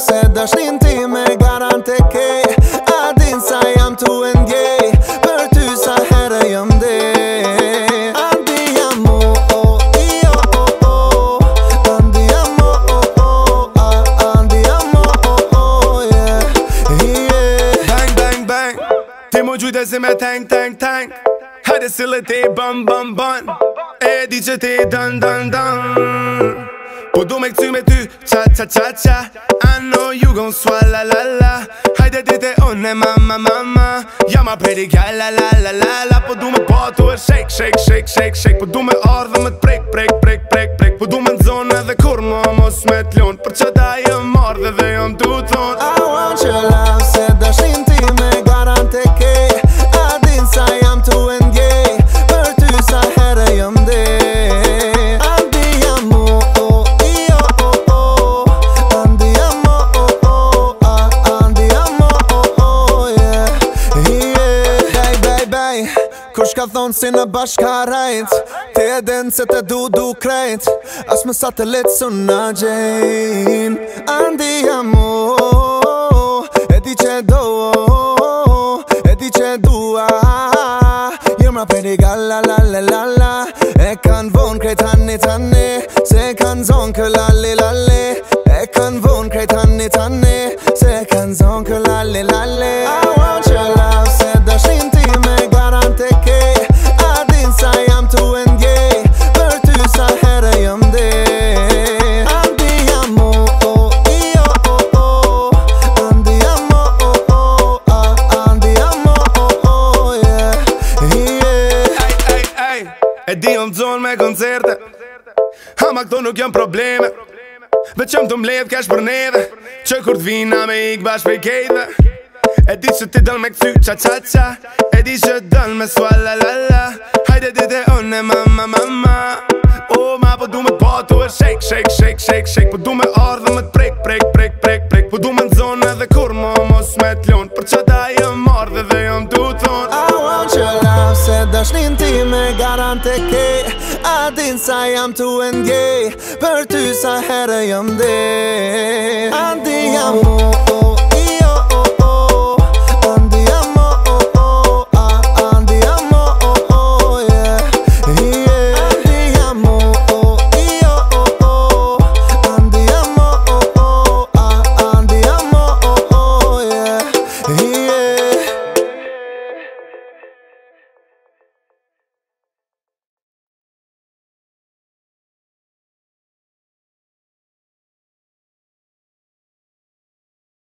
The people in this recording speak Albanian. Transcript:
se dashnin ti me garante ke A din sa jam tu e ndjej Për ty sa herë jam ndej Andi jam io Andi jam Andi jam yeah, yeah. Bang, bang, bang Ti mu gjujte si me tank, tank, tank Hajde sile ti bën, bën, bën E di që ti dën, dën, dën Po du me këcy me ty, qa, qa, qa, qa I know you gon' swalla, la, la Hajde dite une, mama, mama Ja ma pretty gal, la, la, la, la, la Po du me batu e shake, shake, shake, shake, shake Po du me ardhe me t'prek, prek, prek, prek, prek Po du me n'zonë edhe kur ma mos me t'lun Për që ta jëm ardhe dhe jëm tu thon I want your love, se dashnin ti me garante ke A din sa jam tu e ndjej Për ty sa herë jam ndej Andi jam io Andi jam Andi jam yeah, yeah. Bej, bej, bej Kush ka thonë si në bashka rajt Ti e din se te du krejt As me satelit su në gjejn Andi jam E di që do E di që dua You're my pretty gal la la la la la E kan von krejt hanni tanni Se kan zon kë lalli lalli E kan von krejt hanni tanni Se kan zon kë lalli lalli I want your love Se dashnin ti me garante ke A din sa jam tu e ndjej Për ty sa herë jam ndej Andi jam io Andi jam Andi jam yeah, yeah. Ej, ej, ej E di jom zonë me koncerte Ama këto nuk jom probleme Veqëm të mbledh kesh për neve Që kur t'vina me ik bash pej kejve E di që ti dëll me këty qa qa qa E di që dëll me swalla la la Hajde dite une mama mama O ma po du me t'patu e shake shake shake shake shake Po du me ardhe me t'prek prek prek prek prek Po du me n'zonë edhe kur ma mos me t'lun Për që ta jëm ardhe dhe jëm tu thon I want your love Se dashnin ti me garante ke A din sa jam tu e ndjej Për ty sa herë jam ndej Andi jam